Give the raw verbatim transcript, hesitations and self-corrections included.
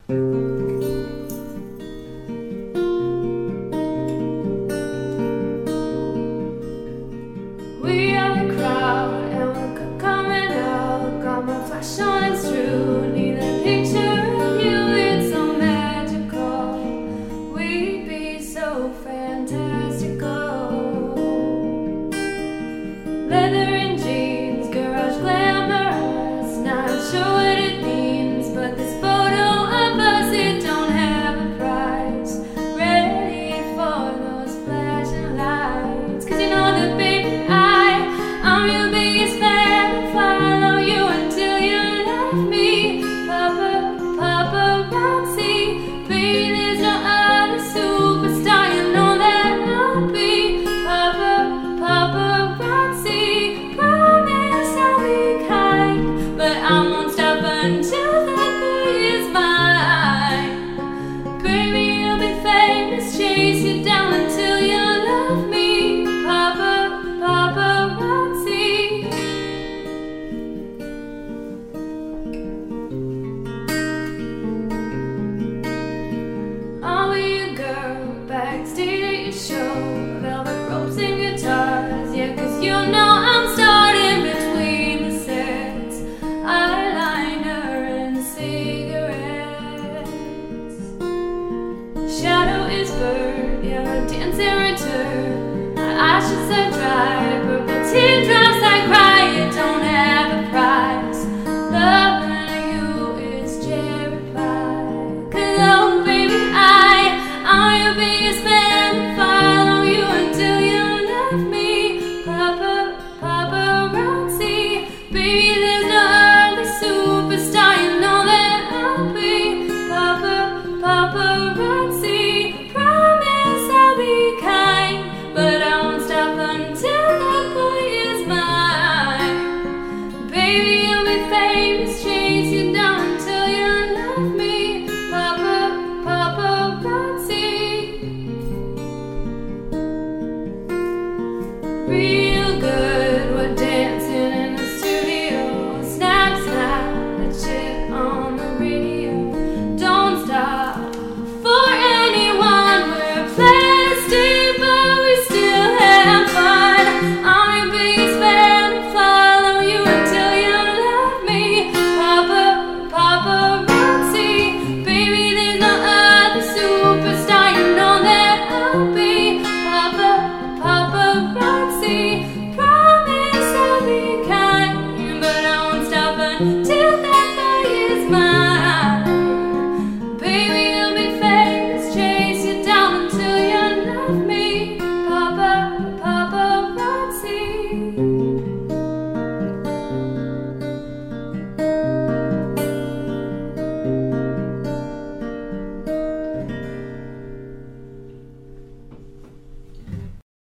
We are the crowd and we're coming out. Got my flash on, it's true. Need a picture of you, it's so magical. We'd be so fantastical. Leather and jeans, garage glamorous. Not sure what it means, but this photo of us, it don't have a price. Ready for those flashing lights, 'cause you know that baby I, I'm your biggest fan. Follow you until you love me. Papa, paparazzi, baby there's no other superstar. You know that I'll be Papa, paparazzi. Promise I'll be kind, but I won't stop until that boy is mine. Baby you'll be famous, chase you down until you love me. Papa, paparazzi. I'll be a girl backstage at your show. Velvet ropes and guitars, yeah, 'cause you know I'm starting between the sets. Eyeliner and cigarettes. Shadow is burned, yeah, dance and return. My ashes are dry, purple teardrops I cry.